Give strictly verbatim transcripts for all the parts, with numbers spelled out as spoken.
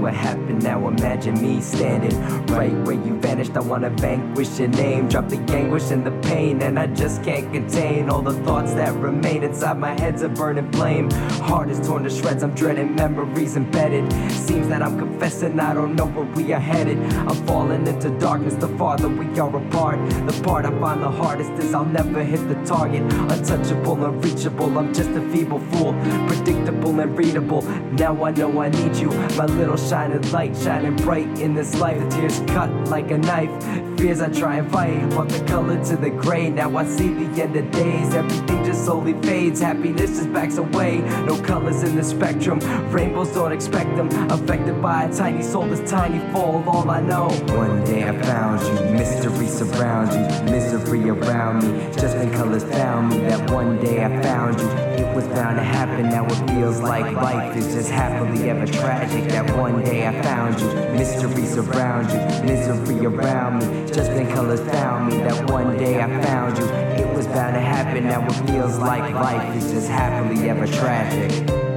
what happened. Now imagine me standing right where you vanished. I wanna vanquish your name, drop the anguish and the pain, and I just can't contain all the thoughts that remain inside my head's a burning flame. Heart is torn to shreds, I'm dreading memories embedded. Seems that I'm confessing I don't know where we are headed. I'm falling into darkness the farther we are apart. The part I find the hardest is I'll never hit the target. Untouchable, unreachable, I'm just a feeble fool. Predictable and readable, now I know I need you. My little shining light, shining bright in this life. The tears cut like a knife, fears I try and fight. Want the color to the gray, now I see the end of days. Everything just slowly fades, happiness just backs away. No colors in the spectrum, rainbows don't expect them. Affected by a tiny soul, this tiny fall, all I know. One day I found you, mystery surrounds you, misery around me. Just when colors found me, that one day I found you. It was bound to happen, now it feels like life is just happily ever tragic. That one day I found you, mystery surrounds you, misery around me. Just when colors found me, that one day I found you. It was bound to happen, now it feels like life is just happily ever tragic.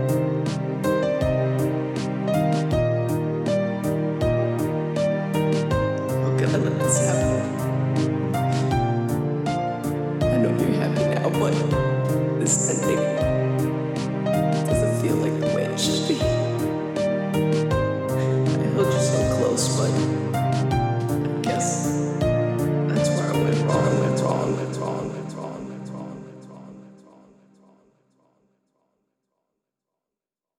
Let's happen. I know you're happy now, but this ending